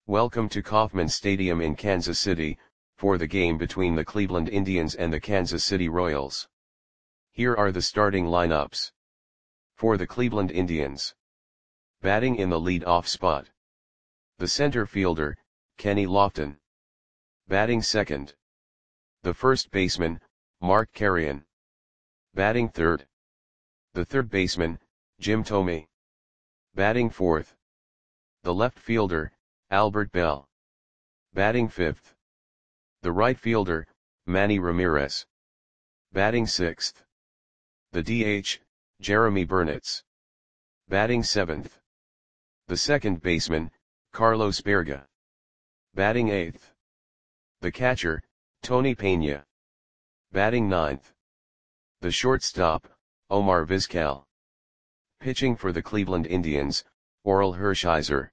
Welcome to Kauffman Stadium in Kansas City, for the game between the Cleveland Indians and the Kansas City Royals. Here are the starting lineups. For the Cleveland Indians. Batting in the lead-off spot. The center fielder, Kenny Lofton. Batting second. The first baseman, Mark Carreon. Batting third. The third baseman, Jim Thome. Batting fourth. The left fielder, Albert Belle. Batting fifth. The right fielder, Manny Ramirez. Batting sixth. The DH, Jeremy Burnitz. Batting seventh. The second baseman, Carlos Baerga. Batting eighth. The catcher, Tony Peña. Batting ninth. The shortstop, Omar Vizquel. Pitching for the Cleveland Indians, Orel Hershiser.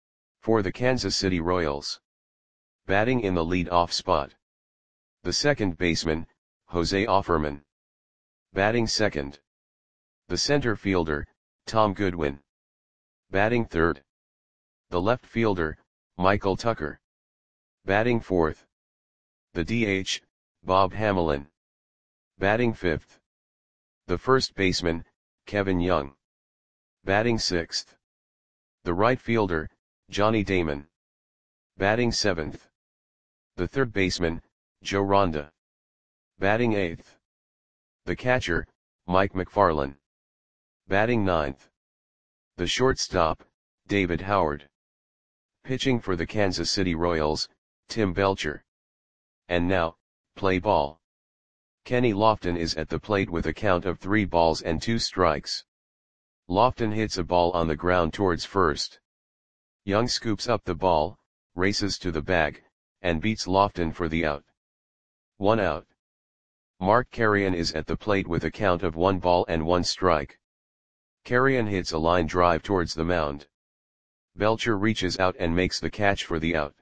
For the Kansas City Royals. Batting in the lead-off spot. The second baseman, Jose Offerman. Batting second. The center fielder, Tom Goodwin. Batting third. The left fielder, Michael Tucker. Batting fourth. The DH, Bob Hamelin. Batting fifth. The first baseman, Kevin Young. Batting sixth. The right fielder, Johnny Damon. Batting seventh. The third baseman, Joe Ronda. Batting eighth. The catcher, Mike McFarland. Batting ninth. The shortstop, David Howard. Pitching for the Kansas City Royals, Tim Belcher. And now, play ball. Kenny Lofton is at the plate with a count of 3 balls and 2 strikes. Lofton hits a ball on the ground towards first. Young scoops up the ball, races to the bag, and beats Lofton for the out. 1 out. Mark Carreon is at the plate with a count of 1 ball and 1 strike. Carreon hits a line drive towards the mound. Belcher reaches out and makes the catch for the out.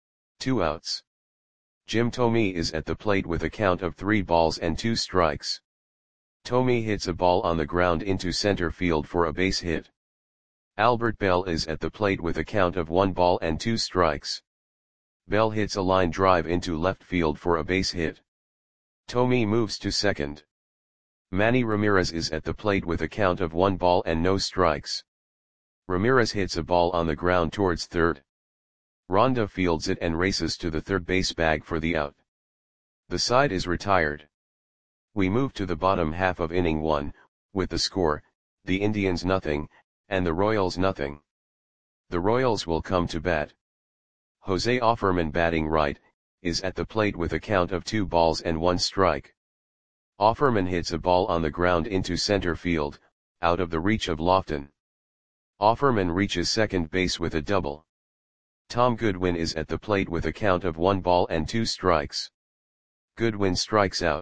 2 outs. Jim Thome is at the plate with a count of 3 balls and 2 strikes. Thome hits a ball on the ground into center field for a base hit. Albert Belle is at the plate with a count of 1 ball and 2 strikes. Belle hits a line drive into left field for a base hit. Thome moves to second. Manny Ramirez is at the plate with a count of 1 ball and no strikes. Ramirez hits a ball on the ground towards third. Ronda fields it and races to the third base bag for the out. The side is retired. We move to the bottom half of inning 1, with the score, the Indians nothing, and the Royals nothing. The Royals will come to bat. Jose Offerman, batting right, is at the plate with a count of 2 balls and 1 strike. Offerman hits a ball on the ground into center field, out of the reach of Lofton. Offerman reaches second base with a double. Tom Goodwin is at the plate with a count of 1 ball and 2 strikes. Goodwin strikes out.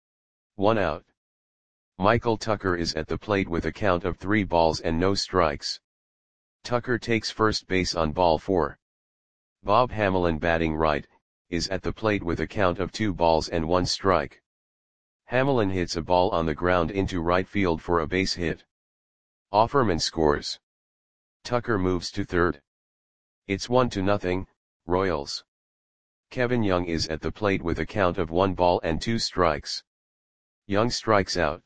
1 out. Michael Tucker is at the plate with a count of 3 balls and no strikes. Tucker takes first base on ball 4. Bob Hamelin, batting right, is at the plate with a count of 2 balls and 1 strike. Hamelin hits a ball on the ground into right field for a base hit. Offerman scores. Tucker moves to third. It's 1-0, Royals. Kevin Young is at the plate with a count of 1 ball and 2 strikes. Young strikes out.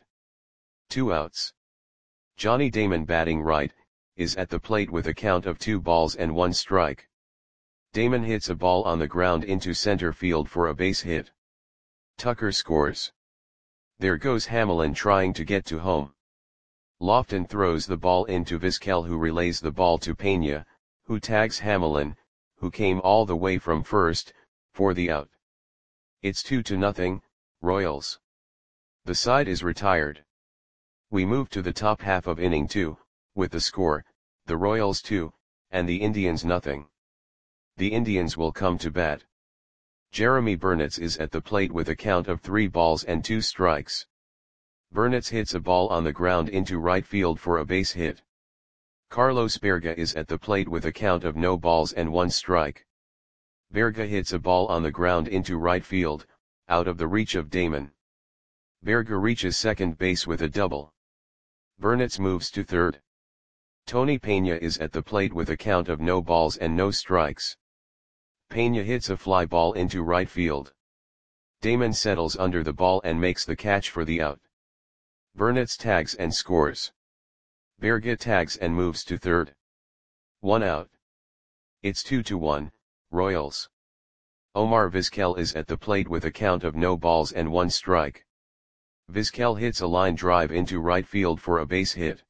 2 outs. Johnny Damon, batting right, is at the plate with a count of 2 balls and 1 strike. Damon hits a ball on the ground into center field for a base hit. Tucker scores. There goes Hamelin trying to get to home. Lofton throws the ball into Vizquel, who relays the ball to Peña, who tags Hamelin, who came all the way from first, for the out. It's 2-0, Royals. The side is retired. We move to the top half of inning 2, with the score, the Royals 2, and the Indians nothing. The Indians will come to bat. Jeremy Burnitz is at the plate with a count of 3 balls and 2 strikes. Burnitz hits a ball on the ground into right field for a base hit. Carlos Baerga is at the plate with a count of no balls and 1 strike. Baerga hits a ball on the ground into right field, out of the reach of Damon. Baerga reaches second base with a double. Burnitz moves to third. Tony Peña is at the plate with a count of no balls and no strikes. Peña hits a fly ball into right field. Damon settles under the ball and makes the catch for the out. Burnitz tags and scores. Berge tags and moves to third. 1 out. It's 2-1, Royals. Omar Vizquel is at the plate with a count of no balls and 1 strike. Vizquel hits a line drive into right field for a base hit.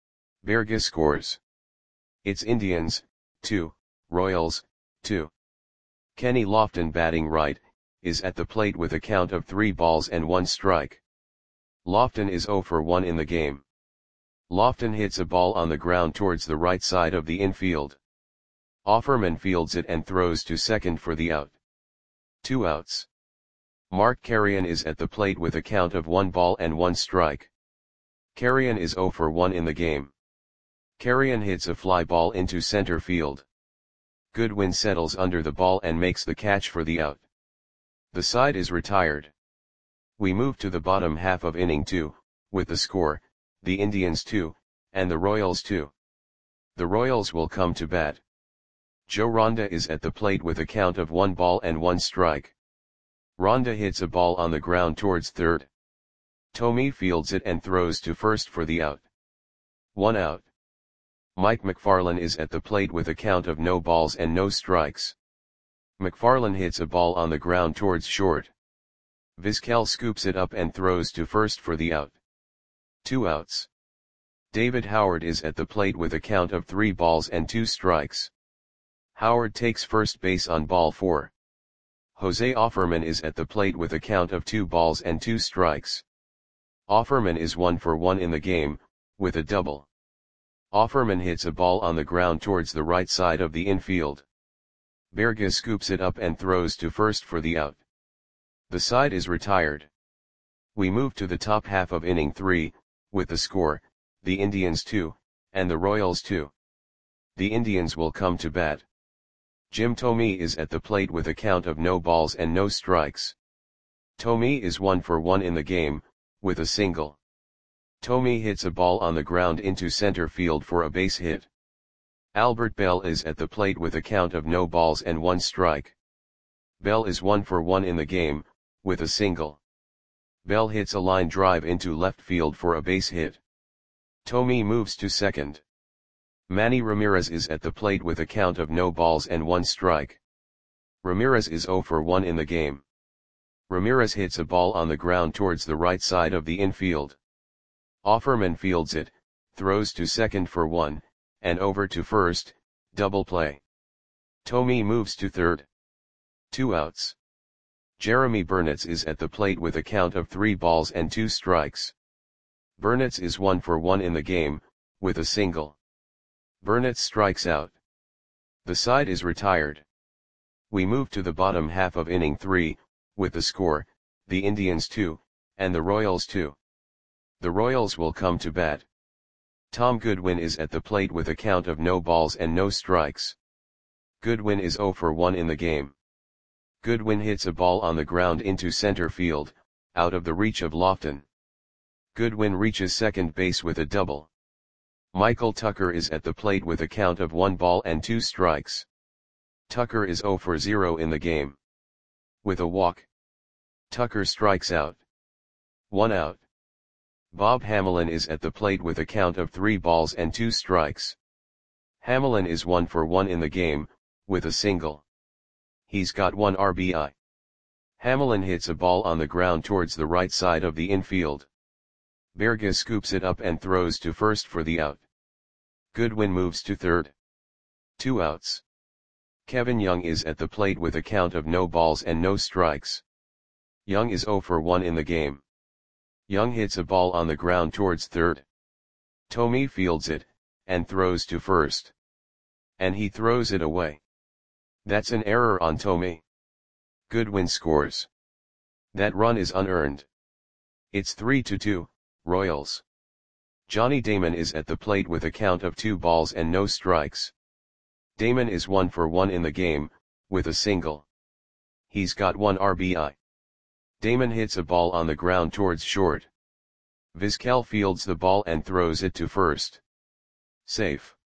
Berge scores. It's Indians, 2, Royals, 2. Kenny Lofton, batting right, is at the plate with a count of 3 balls and 1 strike. Lofton is 0 for 1 in the game. Lofton hits a ball on the ground towards the right side of the infield. Offerman fields it and throws to second for the out. 2 outs. Mark Carrion is at the plate with a count of 1 ball and 1 strike. Carrion is 0 for 1 in the game. Carrion hits a fly ball into center field. Goodwin settles under the ball and makes the catch for the out. The side is retired. We move to the bottom half of inning 2, with the score, the Indians 2, and the Royals 2. The Royals will come to bat. Joe Ronda is at the plate with a count of 1 ball and 1 strike. Ronda hits a ball on the ground towards third. Tomey fields it and throws to first for the out. 1 out. Mike McFarland is at the plate with a count of no balls and no strikes. McFarland hits a ball on the ground towards short. Vizquel scoops it up and throws to first for the out. 2 outs. David Howard is at the plate with a count of 3 balls and 2 strikes. Howard takes first base on ball 4. Jose Offerman is at the plate with a count of 2 balls and 2 strikes. Offerman is 1 for 1 in the game, with a double. Offerman hits a ball on the ground towards the right side of the infield. Berge scoops it up and throws to first for the out. The side is retired. We move to the top half of inning 3, with the score, the Indians 2, and the Royals 2. The Indians will come to bat. Jim Thome is at the plate with a count of no balls and no strikes. Thome is 1 for 1 in the game, with a single. Thome hits a ball on the ground into center field for a base hit. Albert Bell is at the plate with a count of no balls and 1 strike. Bell is 1 for 1 in the game, with a single. Bell hits a line drive into left field for a base hit. Thome moves to second. Manny Ramirez is at the plate with a count of no balls and 1 strike. Ramirez is 0 for 1 in the game. Ramirez hits a ball on the ground towards the right side of the infield. Offerman fields it, throws to second for 1, and over to first, double play. Thome moves to third. 2 outs. Jeremy Burnitz is at the plate with a count of 3 balls and 2 strikes. Burnitz is 1 for 1 in the game, with a single. Burnitz strikes out. The side is retired. We move to the bottom half of inning 3, with the score, the Indians 2, and the Royals 2. The Royals will come to bat. Tom Goodwin is at the plate with a count of no balls and no strikes. Goodwin is 0 for 1 in the game. Goodwin hits a ball on the ground into center field, out of the reach of Lofton. Goodwin reaches second base with a double. Michael Tucker is at the plate with a count of 1 ball and 2 strikes. Tucker is 0 for 0 in the game. With a walk, Tucker strikes out. 1 out. Bob Hamelin is at the plate with a count of 3 balls and 2 strikes. Hamelin is 1 for 1 in the game, with a single. He's got 1 RBI. Hamelin hits a ball on the ground towards the right side of the infield. Berge scoops it up and throws to first for the out. Goodwin moves to third. 2 outs. Kevin Young is at the plate with a count of no balls and no strikes. Young is 0 for 1 in the game. Young hits a ball on the ground towards third. Thome fields it, and throws to first. And he throws it away. That's an error on Thome. Goodwin scores. That run is unearned. It's 3-2, Royals. Johnny Damon is at the plate with a count of 2 balls and no strikes. Damon is 1 for 1 in the game, with a single. He's got 1 RBI. Damon hits a ball on the ground towards short. Vizquel fields the ball and throws it to first. Safe.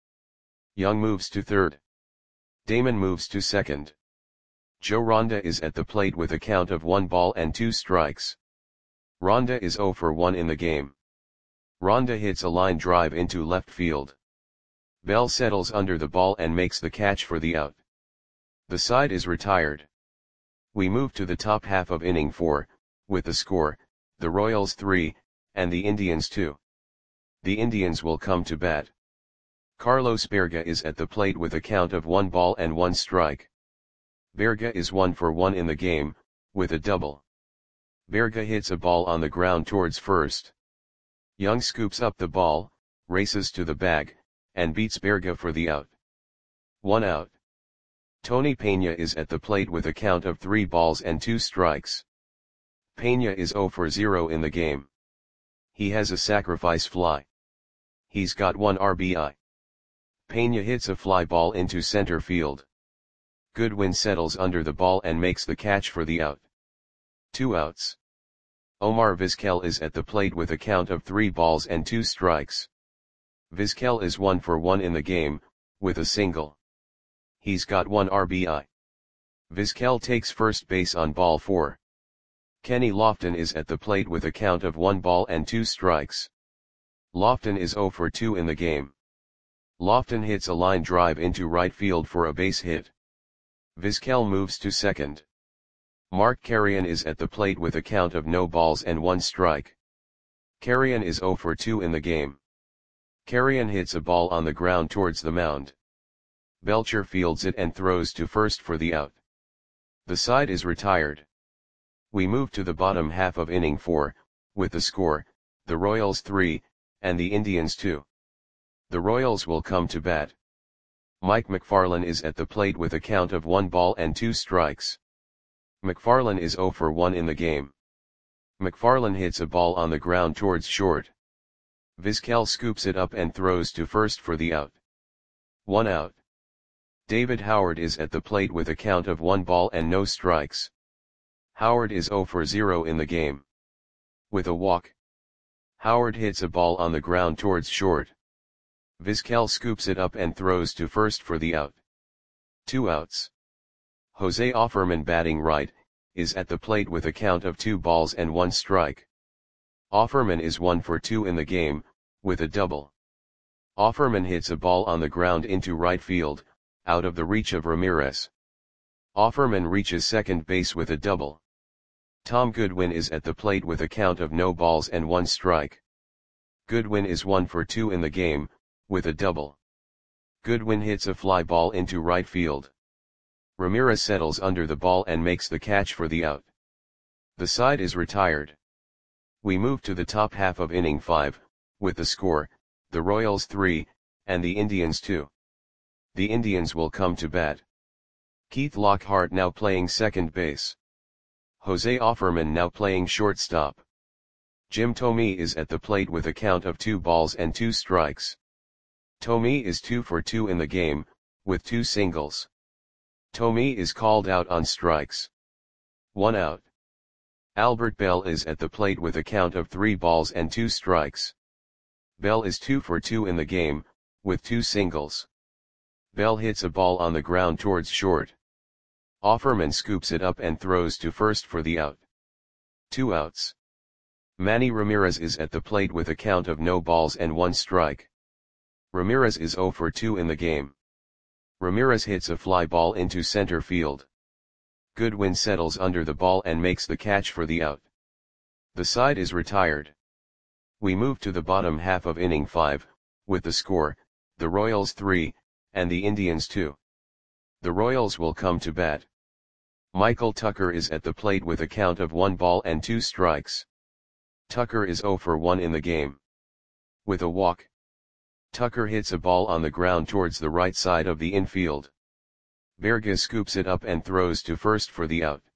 Young moves to third. Damon moves to second. Joe Ronda is at the plate with a count of 1 ball and 2 strikes. Ronda is 0 for 1 in the game. Ronda hits a line drive into left field. Bell settles under the ball and makes the catch for the out. The side is retired. We move to the top half of inning 4, with the score, the Royals 3, and the Indians 2. The Indians will come to bat. Carlos Berga is at the plate with a count of 1 ball and 1 strike. Berga is 1 for 1 in the game, with a double. Berga hits a ball on the ground towards first. Young scoops up the ball, races to the bag, and beats Berga for the out. 1 out. Tony Peña is at the plate with a count of 3 balls and 2 strikes. Peña is 0 for 0 in the game. He has a sacrifice fly. He's got 1 RBI. Peña hits a fly ball into center field. Goodwin settles under the ball and makes the catch for the out. 2 outs. Omar Vizquel is at the plate with a count of 3 balls and 2 strikes. Vizquel is 1 for 1 in the game, with a single. He's got 1 RBI. Vizquel takes first base on ball 4. Kenny Lofton is at the plate with a count of 1 ball and 2 strikes. Lofton is 0 for 2 in the game. Lofton hits a line drive into right field for a base hit. Vizquel moves to second. Mark Carrion is at the plate with a count of no balls and 1 strike. Carrion is 0 for 2 in the game. Carrion hits a ball on the ground towards the mound. Belcher fields it and throws to first for the out. The side is retired. We move to the bottom half of inning 4, with the score, the Royals 3, and the Indians 2. The Royals will come to bat. Mike McFarland is at the plate with a count of 1 ball and 2 strikes. McFarland is 0 for 1 in the game. McFarland hits a ball on the ground towards short. Vizquel scoops it up and throws to first for the out. 1 out. David Howard is at the plate with a count of 1 ball and no strikes. Howard is 0 for 0 in the game. With a walk. Howard hits a ball on the ground towards short. Vizquel scoops it up and throws to first for the out. 2 outs. Jose Offerman, batting right, is at the plate with a count of 2 balls and 1 strike. Offerman is 1 for 2 in the game, with a double. Offerman hits a ball on the ground into right field, out of the reach of Ramirez. Offerman reaches second base with a double. Tom Goodwin is at the plate with a count of no balls and 1 strike. Goodwin is 1 for 2 in the game, with a double. Goodwin hits a fly ball into right field. Ramirez settles under the ball and makes the catch for the out. The side is retired. We move to the top half of inning 5, with the score, the Royals 3, and the Indians 2. The Indians will come to bat. Keith Lockhart now playing second base. Jose Offerman now playing shortstop. Jim Thome is at the plate with a count of 2 balls and 2 strikes. Thome is 2 for 2 in the game, with 2 singles. Thome is called out on strikes. 1 out. Albert Bell is at the plate with a count of 3 balls and 2 strikes. Bell is 2 for 2 in the game, with 2 singles. Bell hits a ball on the ground towards short. Offerman scoops it up and throws to first for the out. 2 outs. Manny Ramirez is at the plate with a count of no balls and 1 strike. Ramirez is 0 for 2 in the game. Ramirez hits a fly ball into center field. Goodwin settles under the ball and makes the catch for the out. The side is retired. We move to the bottom half of inning 5, with the score, the Royals 3, and the Indians 2. The Royals will come to bat. Michael Tucker is at the plate with a count of 1 ball and 2 strikes. Tucker is 0 for 1 in the game. With a walk. Tucker hits a ball on the ground towards the right side of the infield. Berga scoops it up and throws to first for the out.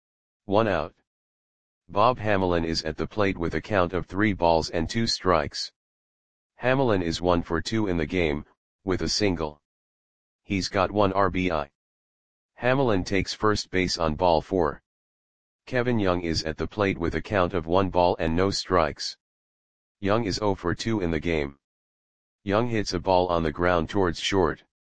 1 out. Bob Hamelin is at the plate with a count of 3 balls and 2 strikes. Hamelin is 1 for 2 in the game, with a single. He's got 1 RBI. Hamelin takes first base on ball 4. Kevin Young is at the plate with a count of 1 ball and no strikes. Young is 0 for 2 in the game. Young hits a ball on the ground towards short.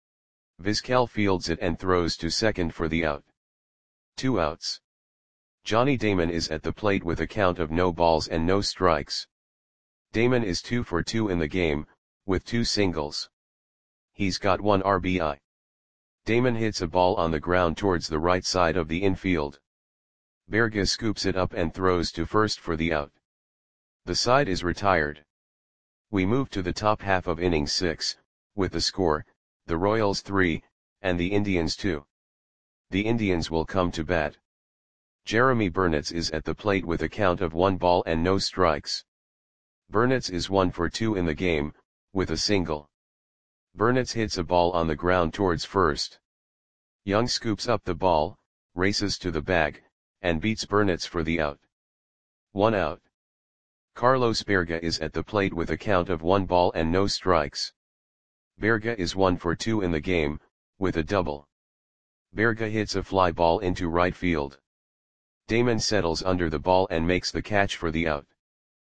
Vizquel fields it and throws to second for the out. 2 outs. Johnny Damon is at the plate with a count of no balls and no strikes. Damon is 2 for 2 in the game, with 2 singles. He's got 1 RBI. Damon hits a ball on the ground towards the right side of the infield. Berga scoops it up and throws to first for the out. The side is retired. We move to the top half of inning 6, with the score, the Royals 3, and the Indians 2. The Indians will come to bat. Jeremy Burnitz is at the plate with a count of 1 ball and no strikes. Burnitz is 1 for 2 in the game, with a single. Burnitz hits a ball on the ground towards first. Young scoops up the ball, races to the bag, and beats Burnitz for the out. 1 out. Carlos Berga is at the plate with a count of 1 ball and no strikes. Berga is 1 for 2 in the game, with a double. Berga hits a fly ball into right field. Damon settles under the ball and makes the catch for the out.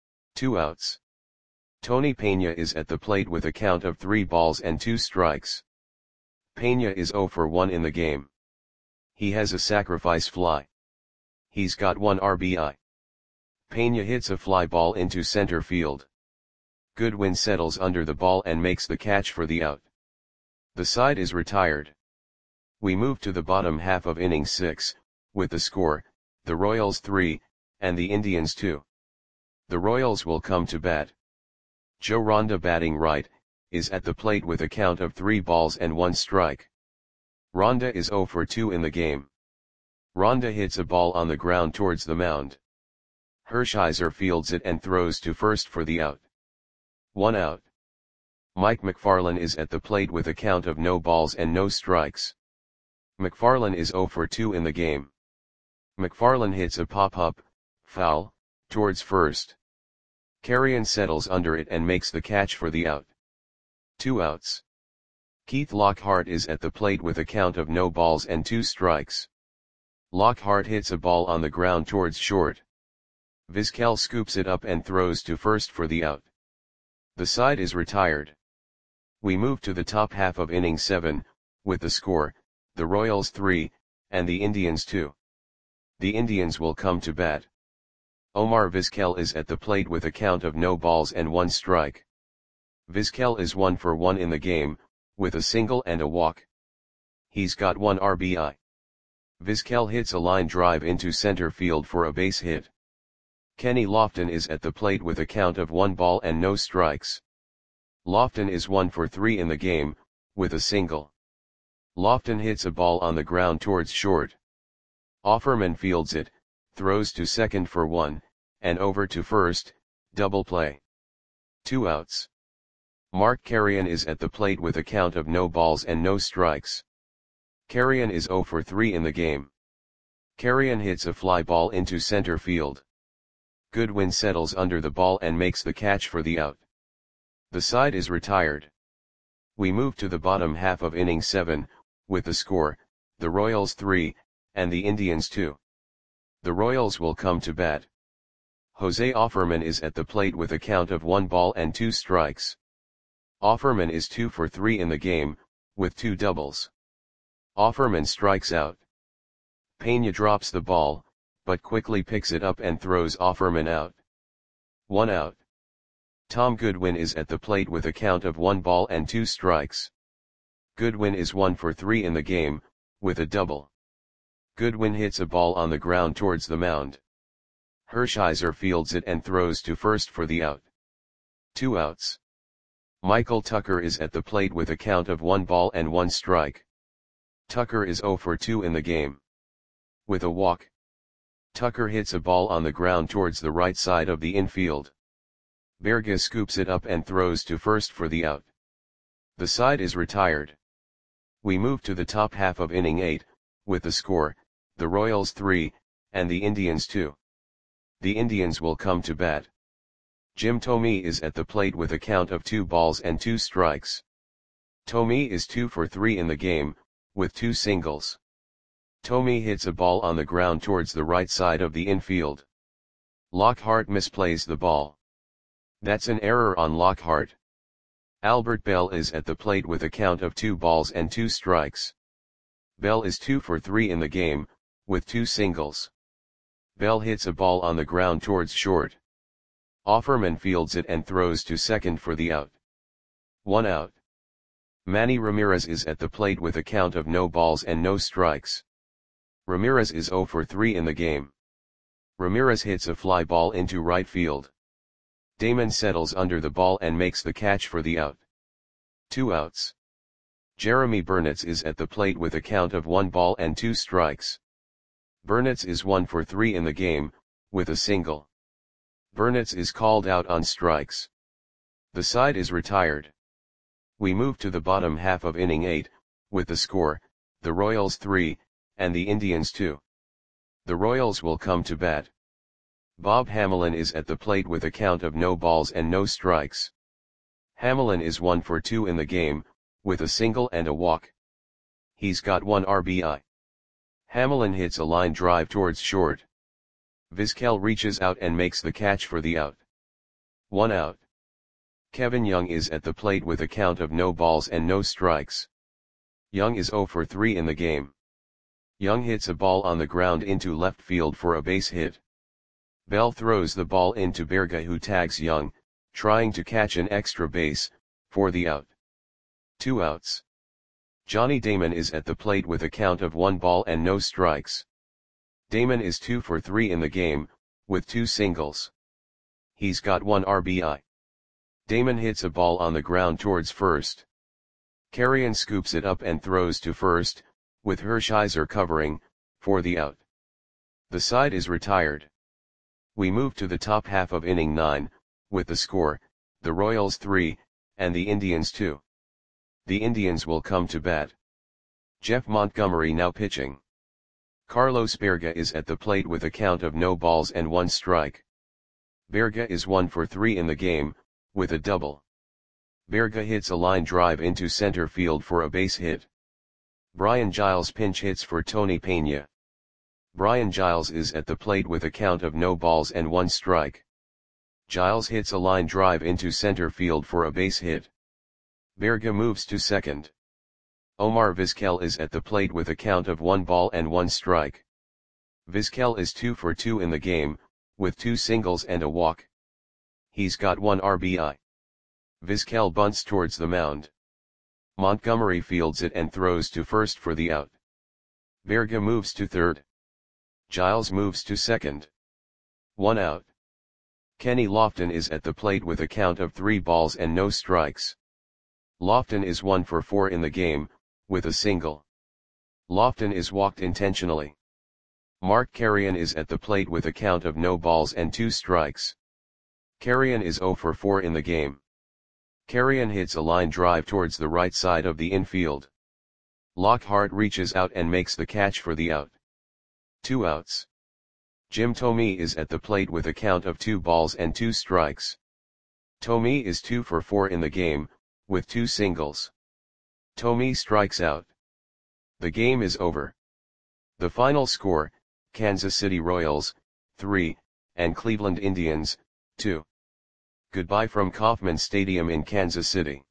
2 outs. Tony Peña is at the plate with a count of 3 balls and 2 strikes. Peña is 0 for 1 in the game. He has a sacrifice fly. He's got 1 RBI. Peña hits a fly ball into center field. Goodwin settles under the ball and makes the catch for the out. The side is retired. We move to the bottom half of inning 6, with the score, the Royals 3, and the Indians 2. The Royals will come to bat. Joe Ronda, batting right, is at the plate with a count of 3 balls and 1 strike. Ronda is 0 for 2 in the game. Ronda hits a ball on the ground towards the mound. Hershiser fields it and throws to first for the out. 1 out. Mike McFarland is at the plate with a count of no balls and no strikes. McFarland is 0 for 2 in the game. McFarland hits a pop-up, foul, towards first. Carrion settles under it and makes the catch for the out. 2 outs. Keith Lockhart is at the plate with a count of no balls and 2 strikes. Lockhart hits a ball on the ground towards short. Vizquel scoops it up and throws to first for the out. The side is retired. We move to the top half of inning 7, with the score, the Royals 3, and the Indians 2. The Indians will come to bat. Omar Vizquel is at the plate with a count of no balls and 1 strike. Vizquel is 1 for 1 in the game, with a single and a walk. He's got 1 RBI. Vizquel hits a line drive into center field for a base hit. Kenny Lofton is at the plate with a count of 1 ball and no strikes. Lofton is 1 for 3 in the game, with a single. Lofton hits a ball on the ground towards short. Offerman fields it, throws to second for 1, and over to first, double play. 2 outs. Mark Carrion is at the plate with a count of no balls and no strikes. Carrion is 0 for 3 in the game. Carrion hits a fly ball into center field. Goodwin settles under the ball and makes the catch for the out. The side is retired. We move to the bottom half of inning 7, with the score, the Royals 3, and the Indians 2. The Royals will come to bat. Jose Offerman is at the plate with a count of 1 ball and 2 strikes. Offerman is 2 for 3 in the game, with 2 doubles. Offerman strikes out. Peña drops the ball, but quickly picks it up and throws Offerman out. 1 out. Tom Goodwin is at the plate with a count of 1 ball and 2 strikes. Goodwin is 1 for 3 in the game, with a double. Goodwin hits a ball on the ground towards the mound. Hershiser fields it and throws to first for the out. 2 outs. Michael Tucker is at the plate with a count of 1 ball and 1 strike. Tucker is 0 for 2 in the game. With a walk. Tucker hits a ball on the ground towards the right side of the infield. Berga scoops it up and throws to first for the out. The side is retired. We move to the top half of inning 8, with the score, the Royals 3, and the Indians 2. The Indians will come to bat. Jim Thome is at the plate with a count of 2 balls and 2 strikes. Thome is 2 for 3 in the game, with 2 singles. Thome hits a ball on the ground towards the right side of the infield. Lockhart misplays the ball. That's an error on Lockhart. Albert Bell is at the plate with a count of 2 balls and 2 strikes. Bell is 2 for 3 in the game, with 2 singles. Bell hits a ball on the ground towards short. Offerman fields it and throws to second for the out. 1 out. Manny Ramirez is at the plate with a count of no balls and no strikes. Ramirez is 0 for 3 in the game. Ramirez hits a fly ball into right field. Damon settles under the ball and makes the catch for the out. 2 outs. Jeremy Burnitz is at the plate with a count of 1 ball and 2 strikes. Burnitz is 1 for 3 in the game, with a single. Burnitz is called out on strikes. The side is retired. We move to the bottom half of inning 8, with the score, the Royals 3, and the Indians 2. The Royals will come to bat. Bob Hamelin is at the plate with a count of no balls and no strikes. Hamelin is 1 for 2 in the game, with a single and a walk. He's got 1 RBI. Hamelin hits a line drive towards short. Vizquel reaches out and makes the catch for the out. 1 out. Kevin Young is at the plate with a count of no balls and no strikes. Young is 0 for 3 in the game. Young hits a ball on the ground into left field for a base hit. Bell throws the ball into Berga, who tags Young, trying to catch an extra base, for the out. 2 outs. Johnny Damon is at the plate with a count of 1 ball and no strikes. Damon is 2 for 3 in the game, with 2 singles. He's got 1 RBI. Damon hits a ball on the ground towards first. Carrion scoops it up and throws to first, with Hershiser covering, for the out. The side is retired. We move to the top half of inning 9, with the score, the Royals 3, and the Indians 2. The Indians will come to bat. Jeff Montgomery now pitching. Carlos Berga is at the plate with a count of no balls and 1 strike. Berga is 1 for 3 in the game, with a double. Berga hits a line drive into center field for a base hit. Brian Giles pinch hits for Tony Peña. Brian Giles is at the plate with a count of no balls and 1 strike. Giles hits a line drive into center field for a base hit. Berga moves to second. Omar Vizquel is at the plate with a count of 1 ball and 1 strike. Vizquel is 2 for 2 in the game, with 2 singles and a walk. He's got 1 RBI. Vizquel bunts towards the mound. Montgomery fields it and throws to first for the out. Berga moves to third. Giles moves to second. 1 out. Kenny Lofton is at the plate with a count of 3 balls and no strikes. Lofton is 1 for 4 in the game, with a single. Lofton is walked intentionally. Mark Carrion is at the plate with a count of no balls and 2 strikes. Carrion is 0 for 4 in the game. Carrion hits a line drive towards the right side of the infield. Lockhart reaches out and makes the catch for the out. 2 outs. Jim Thome is at the plate with a count of 2 balls and 2 strikes. Thome is 2 for 4 in the game, with 2 singles. Thome strikes out. The game is over. The final score, Kansas City Royals, 3, and Cleveland Indians, 2. Goodbye from Kauffman Stadium in Kansas City.